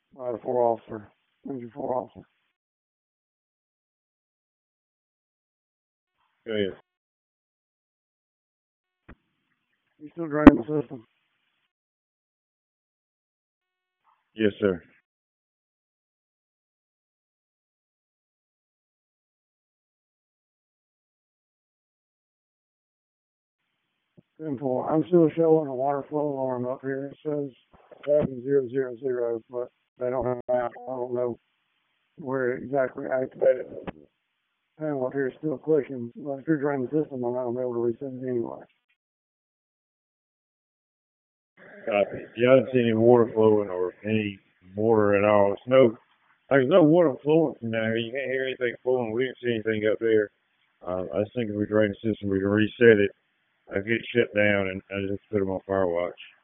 The 4 officer. Who's your 4 officer? Go ahead. You still draining the system? Yes, sir. 10-4. I'm still showing a water flow alarm up here. It says 7000, but they don't have an app. I don't know where it exactly activated. The panel up here is still clicking. But if you're draining the system, I'm not going to be able to reset it anyway. Copy. Yeah, I didn't see any water flowing or any water at all. There's no water flowing from down here. You can't hear anything flowing. We didn't see anything up there. I just think if we drain the system, we can reset it. I get it shut down and I just put them on Firewatch.